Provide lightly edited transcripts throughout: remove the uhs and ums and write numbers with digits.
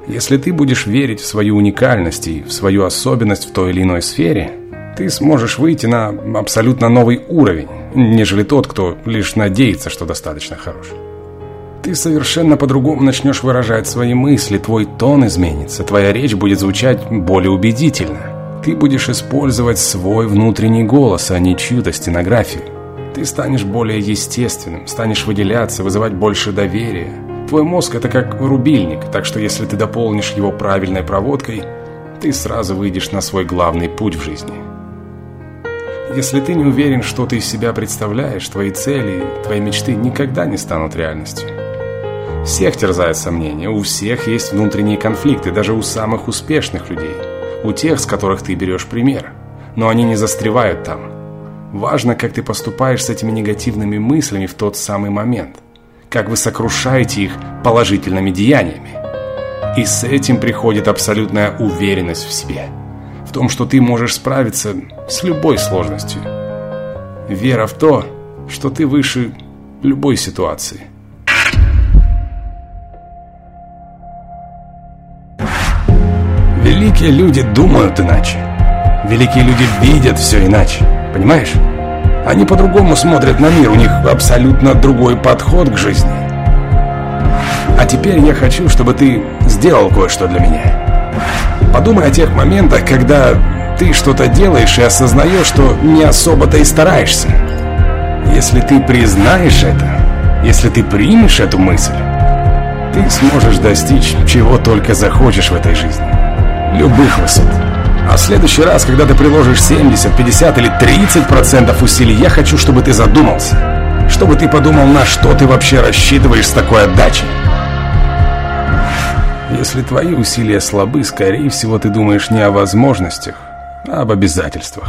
Если ты будешь верить в свою уникальность и в свою особенность в той или иной сфере, ты сможешь выйти на абсолютно новый уровень, нежели тот, кто лишь надеется, что достаточно хорош. Ты совершенно по-другому начнешь выражать свои мысли, твой тон изменится, твоя речь будет звучать более убедительно. Ты будешь использовать свой внутренний голос, а не чью-то стенографию. Ты станешь более естественным, станешь выделяться, вызывать больше доверия. Твой мозг – это как рубильник, так что если ты дополнишь его правильной проводкой, ты сразу выйдешь на свой главный путь в жизни. Если ты не уверен, что ты из себя представляешь, твои цели, твои мечты никогда не станут реальностью. Всех терзают сомнения, у всех есть внутренние конфликты, даже у самых успешных людей, у тех, с которых ты берешь пример, но они не застревают там. Важно, как ты поступаешь с этими негативными мыслями в тот самый момент, как вы сокрушаете их положительными деяниями. И с этим приходит абсолютная уверенность в себе, в том, что ты можешь справиться с любой сложностью. Вера в то, что ты выше любой ситуации. Великие люди думают иначе. Великие люди видят все иначе. Понимаешь? Они по-другому смотрят на мир, у них абсолютно другой подход к жизни. А теперь я хочу, чтобы ты сделал кое-что для меня. Подумай о тех моментах, когда ты что-то делаешь и осознаешь, что не особо-то и стараешься. Если ты признаешь это, если ты примешь эту мысль, ты сможешь достичь чего только захочешь в этой жизни. Любых высот. А в следующий раз, когда ты приложишь 70, 50 или 30% усилий, я хочу, чтобы ты задумался. Чтобы ты подумал, на что ты вообще рассчитываешь с такой отдачей. Если твои усилия слабы, скорее всего, ты думаешь не о возможностях, а об обязательствах.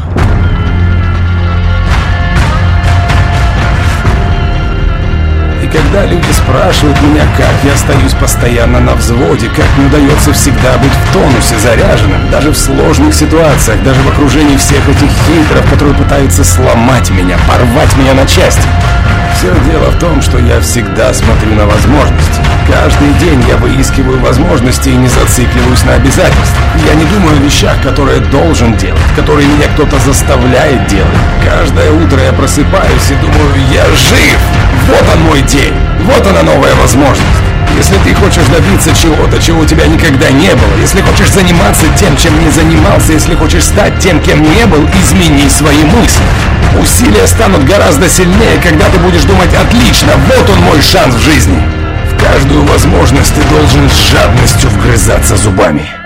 Когда люди спрашивают меня, как я остаюсь постоянно на взводе, как мне удается всегда быть в тонусе, заряженным, даже в сложных ситуациях, даже в окружении всех этих хейтеров, которые пытаются сломать меня, порвать меня на части. Все дело в том, что я всегда смотрю на возможности. Каждый день я выискиваю возможности и не зацикливаюсь на обязательствах. Я не думаю о вещах, которые должен делать, которые меня кто-то заставляет делать. Каждое утро я просыпаюсь и думаю, я жив! Вот он мой день! Вот она новая возможность! Если ты хочешь добиться чего-то, чего у тебя никогда не было, если хочешь заниматься тем, чем не занимался, если хочешь стать тем, кем не был, измени свои мысли. Усилия станут гораздо сильнее, когда ты будешь думать: отлично, вот он мой шанс в жизни. В каждую возможность ты должен с жадностью вгрызаться зубами.